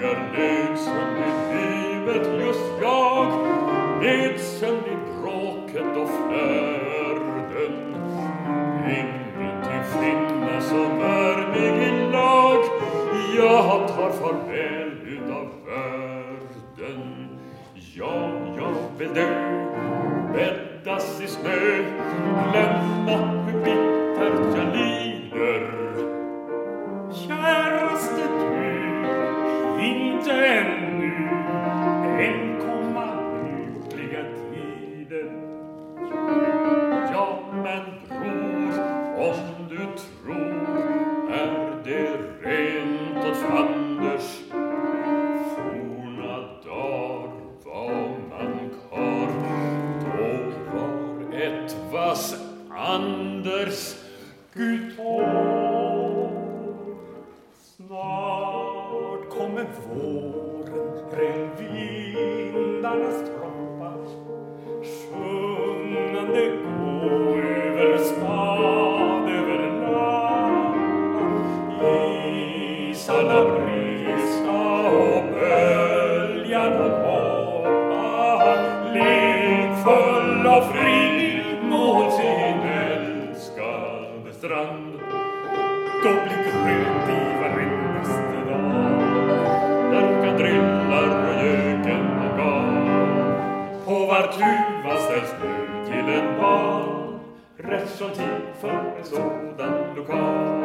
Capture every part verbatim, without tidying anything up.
är ledsen i livet just jag, ledsen i bråket och flärden. Ingenting finnes som är mig i lag, jag tar farväl utav världen. Ja, jag vill dö, bäddas i snö, glömma hur bittert jag lider. Käraste du, inte ännu, än komma lyckliga tider. Ja, men bror, om du tror, är det rent åt fanders. Forna dagar var man kar, då var ett vass Anders. Gud tår, snart kommer våren, rän vindarnas troppar, sjungande gå över stad, över land. Isarna brista och böljan hoppa, lekfull och fri mot sin älskade strand. Då blir grönt i varendaste dag, Lärkan drillar och göken och gal. på var tuva ställs nu till en bal, rätt som tid för en sådan lokal.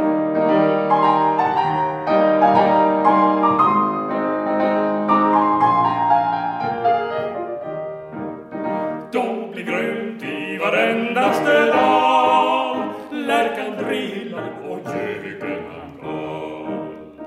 Då blir grönt i varendaste dal, lärkan drillar och göken han gal.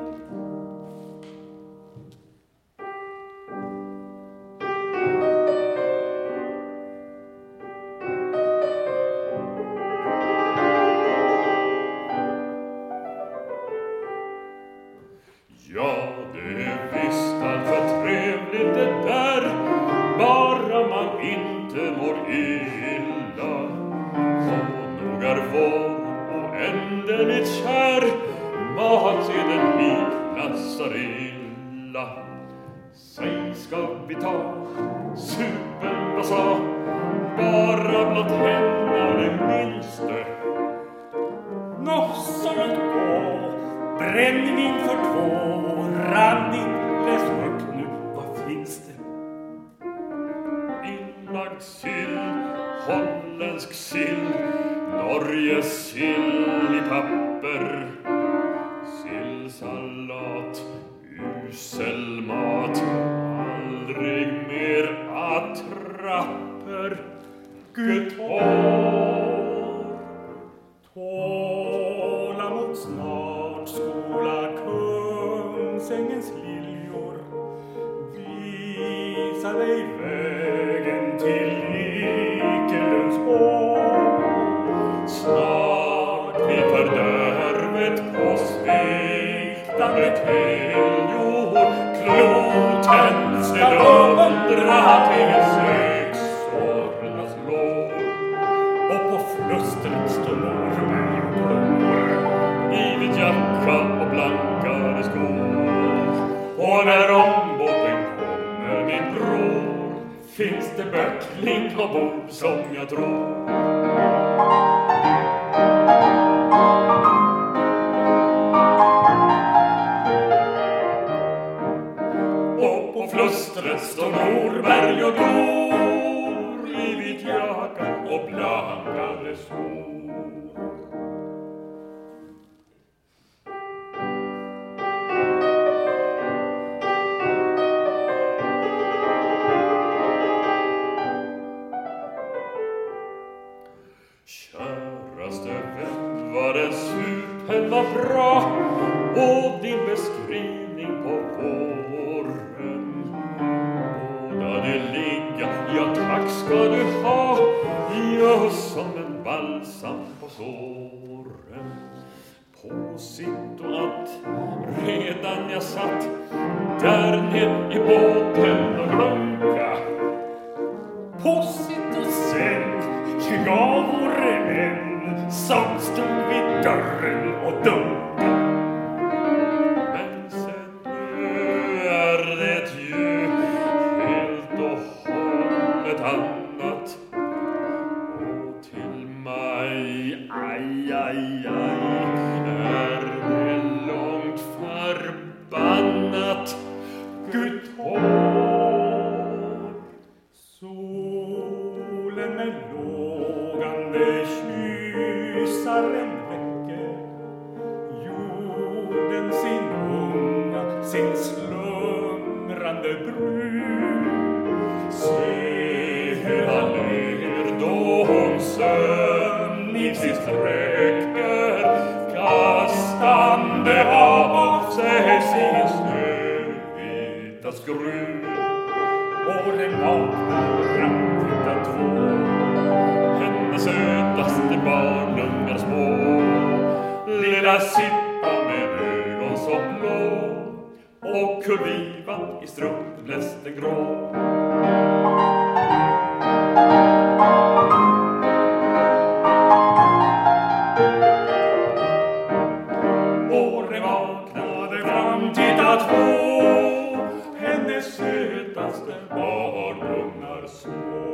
Ja, det är visst allt för trevligt det där, bara man inte mår illa. Och nog är vår oändligt kär, matseden liknassar illa. Säg, ska vi ta supen och sa, bara blott hända det minste. Nå, så låt gå, brännvin för två, randigt, läs högt nu, vad finns det? Inlagd sill, holländsk sill, Norges sill i papper, sillsalat, usel mat, aldrig mer attrapper. Gud tår, tålamod snart skola Kungsängens liljor, visa dig vägen till Ekelunds år. Snart vi fördärvet på sviktande teljord, kloten ska undra till sexårnas lov. Och på flustret står Norberg och blår, I vit jacka och blankare skor. Och när ombåten kommer, min bror, finns det böckling och bord som jag tror. Och på flustret står Norberg och glor, I vit jacka och blankare skor. Käraste vän, vad den supen var bra, och din beskrivning på våren. Båda det ligga, ja tack ska du ha, ja som en balsam på såren. På sitt och att redan jag satt där ned i båten och glunka. på sitt och sen jag vore en som stod vid dörren och dunkade. Men sen nu är sin slumrande brud. Se hur han ler då hon sömnigt sträcker, kastande av sig sin snövita skrud. Åren vaknar framtida två, hennes sötaste barnungar små, lilla Sippa med ögon så blå och kurvivan i strumpnästen grå. Åren vaknade framtida två, hennes sötaste barnungar små.